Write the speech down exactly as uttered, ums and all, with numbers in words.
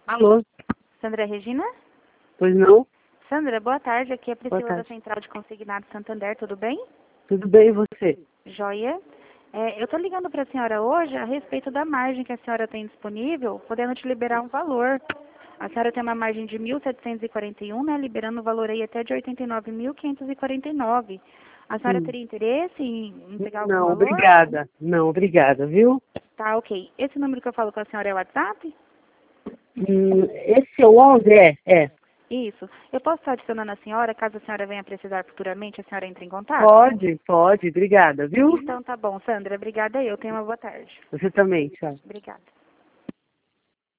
Alô? Sandra Regina? Pois não? Sandra, boa tarde. Aqui é a Priscila Boa tarde. da Central de Consignado Santander, tudo bem? Tudo bem e você? Joia. É, eu estou ligando para a senhora hoje a respeito da margem que a senhora tem disponível, podendo te liberar um valor. A senhora tem uma margem de mil setecentos e quarenta e um, né, liberando o valor aí até de oitenta e nove mil quinhentos e quarenta e nove. A senhora Hum. teria interesse em, em pegar algum Não, valor? obrigada. Não, obrigada, viu? Tá, ok. Esse número que eu falo com a senhora é o WhatsApp? Hum, esse é o onze? É, é. Isso. Eu posso estar adicionando a senhora, caso a senhora venha precisar futuramente, a senhora entre em contato? Pode, pode, obrigada, viu? Então tá bom, Sandra. Obrigada. Eu tenho uma boa tarde. Você também, tchau. Obrigada.